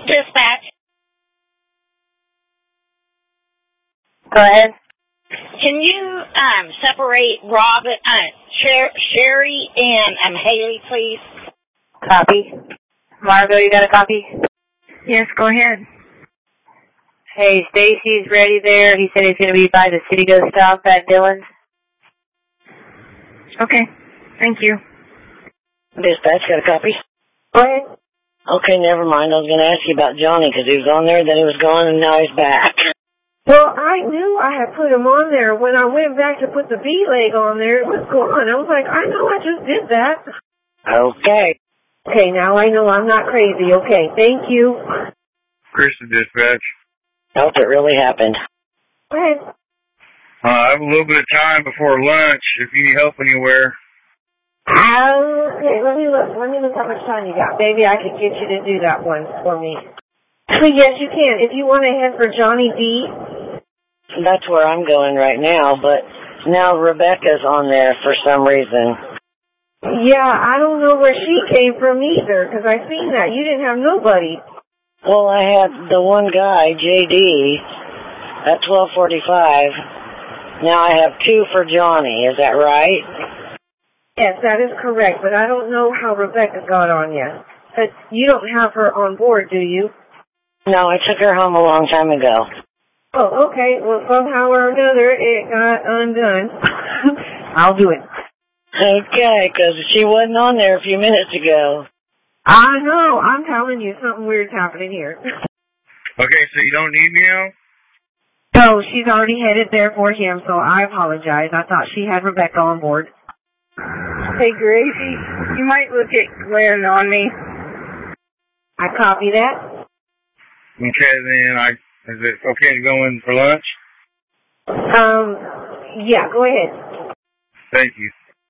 Dispatch. Go ahead. Can you separate Sherry and Haley, please? Copy. Margo, you got a copy? Yes, go ahead. Hey, Stacy's ready there. He said he's going to be by the City Go stop at Dillon's. Okay, thank you. Dispatch, got a copy? Go ahead. Okay, never mind. I was going to ask you about Johnny because he was on there, then he was gone, and now he's back. Well, I knew I had put him on there. When I went back to put the B-leg on there, it was gone. I was like, I know I just did that. Okay. Okay, now I know I'm not crazy. Okay, thank you. Christian Dispatch. I hope it really happened. Go ahead. I have a little bit of time before lunch if you need help anywhere. Okay, let me look. Let me look how much time you got. Maybe I could get you to do that one for me. Yes, you can. If you want to head for Johnny D. That's where I'm going right now, but now Rebecca's on there for some reason. Yeah, I don't know where she came from either, because I seen that. You didn't have nobody. Well, I had the one guy, JD, at 12:45. Now I have 2 for Johnny. Is that right? Yes, that is correct, but I don't know how Rebecca got on yet. But you don't have her on board, do you? No, I took her home a long time ago. Oh, okay. Well, somehow or another, it got undone. I'll do it. Okay, because she wasn't on there a few minutes ago. I know. I'm telling you, something weird's happening here. Okay, so you don't need me now? No, she's already headed there for him, so I apologize. I thought she had Rebecca on board. Hey, Gracie, you might look at Glenn on me. I copy that. Okay, then is it okay to go in for lunch? Yeah, go ahead. Thank you.